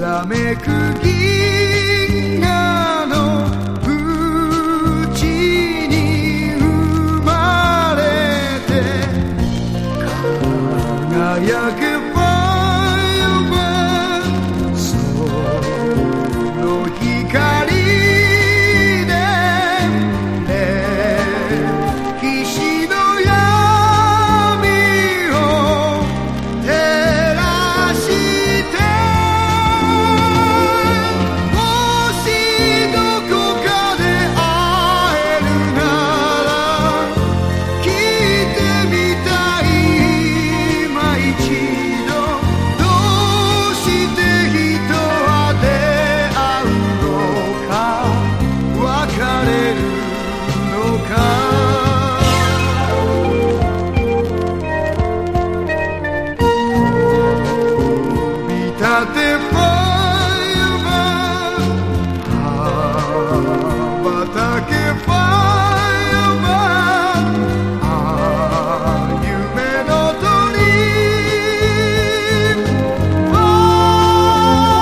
らめく銀河の淵に生まれて輝けばその光で歴史の闇を照らしてもしどこかで会えるなら聞いてみたい今一度どうして人は出会うのか別れるのか見立て